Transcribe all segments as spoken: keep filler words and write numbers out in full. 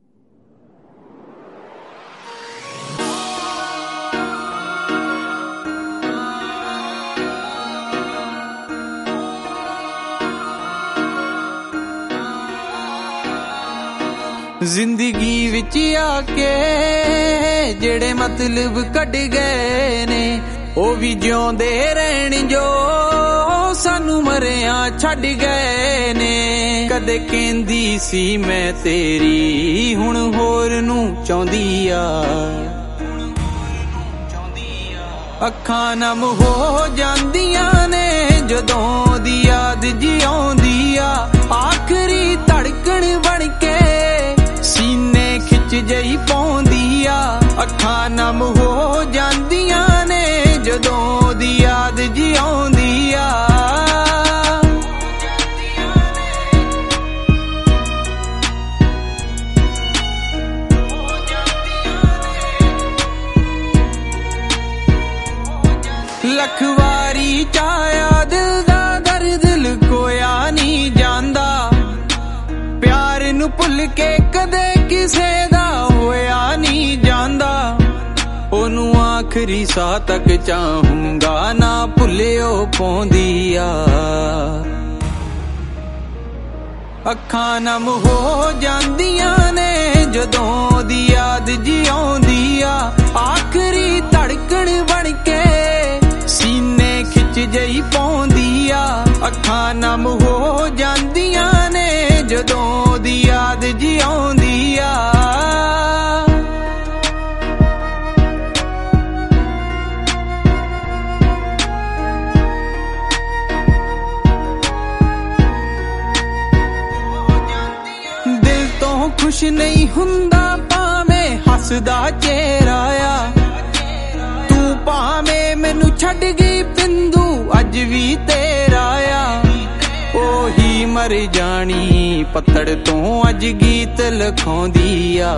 ਜ਼ਿੰਦਗੀ ਵਿੱਚ ਆ ਕੇ ਜਿਹੜੇ ਮਤਲਬ ਕੱਢ ਗਏ ਨੇ ਉਹ ਵੀ ਜਿਉਂਦੇ ਰਹਿਣ ਜੋ ਸਾਨੂੰ ਮਰਿਆ ਛੱਡ ਗਏ ਨੇ। ਕਦੇ ਕਹਿੰਦੀ ਸੀ ਮੈਂ ਤੇਰੀ ਹੁਣ ਹੋਰ ਨੂੰ ਚਾਹੁੰਦੀ ਆ, ਅੱਖਾਂ ਨਮ ਹੋ ਜਾਂਦੀਆਂ ਨੇ ਜਦੋਂ ਦੀ ਯਾਦ ਜੀ ਆਉਂਦੀ ਆ। ਆਖਰੀ ਧੜਕਣ ਬਣ ਕੇ ਸੀਨੇ ਖਿੱਚ ਜਈ ਪਾਉਂਦੀ ਆ, ਅੱਖਾਂ ਨਮ ਹੋ ਜਾਂਦੀਆਂ ਨੇ ਜਦੋਂ ਦੀ ਯਾਦ ਜੀ ਆਉਂਦੀ ਆ। ਲੱਖ ਵਾਰੀ ਚਾਹਿਆ ਦਿਲ ਦਾ ਦਰਦ ਲੁਕੋਇਆ ਨਹੀਂ ਜਾਂਦਾ, ਪਿਆਰ ਨੂੰ ਭੁੱਲ ਕੇ ਕਦੇ ਕਿਸੇ ਦਾ ਹੋਇਆ ਨਹੀਂ ਜਾਂਦਾ। ਉਹਨੂੰ ਆਖਰੀ ਸਾਹ ਤੱਕ ਚਾਹੂੰਗਾ ਨਾ ਭੁੱਲਿਓ ਪਾਉਂਦੀ ਆ, ਅੱਖਾਂ ਨਮ ਹੋ ਜਾਂਦੀਆਂ ਨੇ ਜਦੋਂ ਦੀ ਯਾਦ ਜੀ ਆਉਂਦੀ ਆ। ਆਖਰੀ ਧੜਕਣ ਬਣ ਕੇ ਸੀਨੇ ਖਿੱਚ ਜਈ ਪਾਉਂਦੀ ਆ, ਅੱਖਾਂ ਨਮ ਹੋ ਜਾਂਦੀਆਂ ਨੇ ਜਦੋਂ ਦੀ ਯਾਦ ਜੀ ਆਉਂਦੀ ਆ। ਦਿਲ ਤੋਂ ਖੁਸ਼ ਨਹੀਂ ਹੁੰਦਾ ਭਾਵੇਂ ਹੱਸਦਾ ਚਿਹਰਾ ਆ, ਤੂੰ ਭਾਵੇਂ ਮੈਨੂੰ ਛੱਡ ਗਈ ਬਿੰਦੂ ਅੱਜ ਵੀ ਤੇਰਾ ਆ। ਉਹੀ ਮਰ ਜਾਣੀ ਪੱਤੜ ਤੋਂ ਅੱਜ ਗੀਤ ਲਿਖਾਉਂਦੀ ਆ,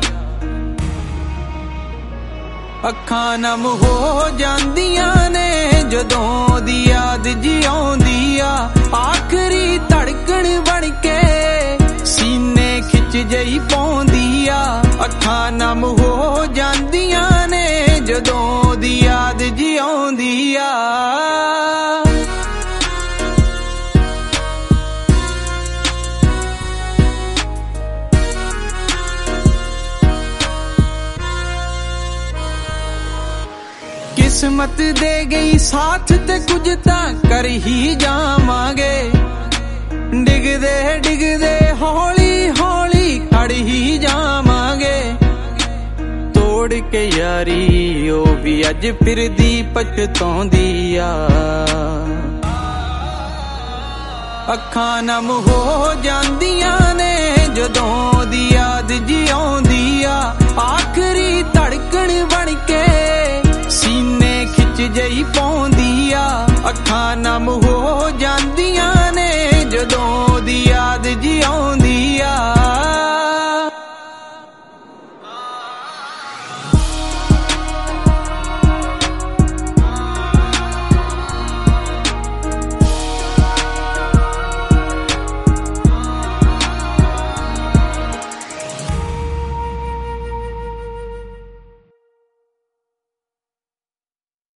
ਅੱਖਾਂ ਨਮ ਹੋ ਜਾਂਦੀਆਂ ਨੇ ਜਦੋਂ ਦੀ ਯਾਦ ਜੀ ਆਉਂਦੀ ਆ। ਆਖਰੀ ਧੜਕਣ ਬਣ ਕੇ ਸੀਨੇ ਖਿੱਚ ਜਈ ਪਾਉਂਦੀ ਆ, ਅੱਖਾਂ ਨਮ ਹੋ ਜਾਂਦੀਆਂ ਨੇ ਜਦੋਂ ਦੀ ਯਾਦ ਜੀ ਆਉਂਦੀ ਆ। ਕਿਸਮਤ ਦੇ ਗਈ ਸਾਥ ਤੇ ਕੁਝ ਤਾਂ ਕਰ ਹੀ ਜਾਵਾਂਗੇ, ਡਿੱਗਦੇ ਡਿੱਗਦੇ ਹੌਲੀ ਹੌਲੀ ਖੜ ਹੀ ਜਾਵਾਂਗੇ। ਤੋੜ ਕੇ ਯਾਰੀ ਉਹ ਵੀ ਅੱਜ ਫਿਰਦੀ ਪਛਤਾਉਂਦੀ ਆ, ਅੱਖਾਂ ਨਮ ਹੋ ਜਾਂਦੀਆਂ ਨੇ ਜਦੋਂ ਦੀ ਯਾਦ ਜੀ ਆਉਂਦੀ ਆ। ਆਖਰੀ ਧੜਕਣ ਬਣ ਕੇ ਸੀਨੇ ਖਿੱਚ ਜਈ ਪਾਉਂਦੀ ਆ, ਅੱਖਾਂ ਨਮ ਹੋ ਜਾਂ